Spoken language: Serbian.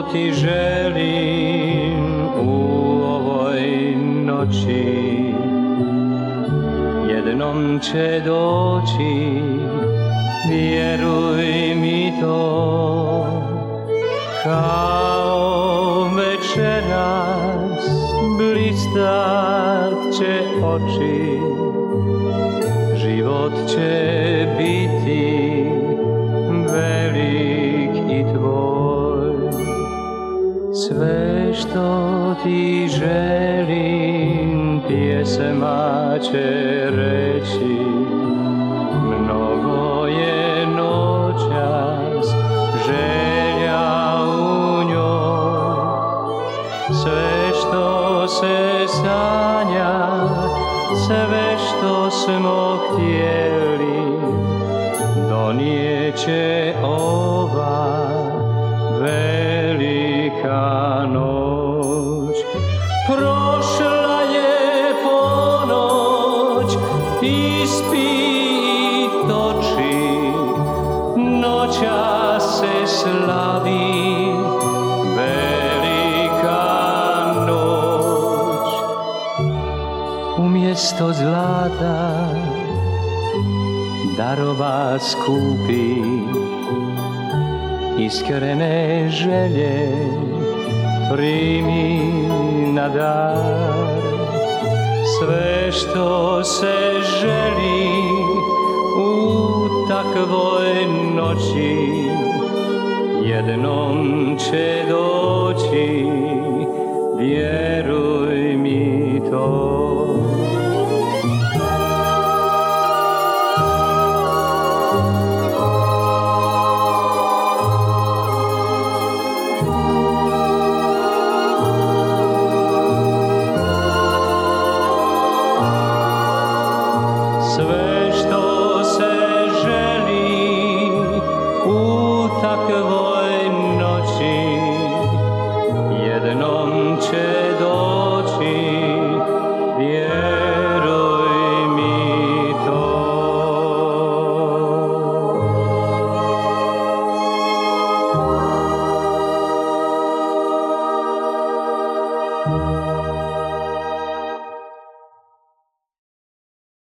ti želim u ovoj noći. Jednom će doći, vjeruj mi to, kao večeras blistat će oči. Život će biti velik i tvoj. Sve što ti želim pjesma će reći. Mnogo je noćas želja u njoj. Sve što se sanja, sve što smo htjeli, donijeće ova velika noć. Prošla je ponoć, ispi i toči, noćas se slavi velika noć. Umjesto zlata darova skupi, iskrene želje primi na dar. Sve što se želi u takvoj noći, jednom će doći, vjeruj mi to.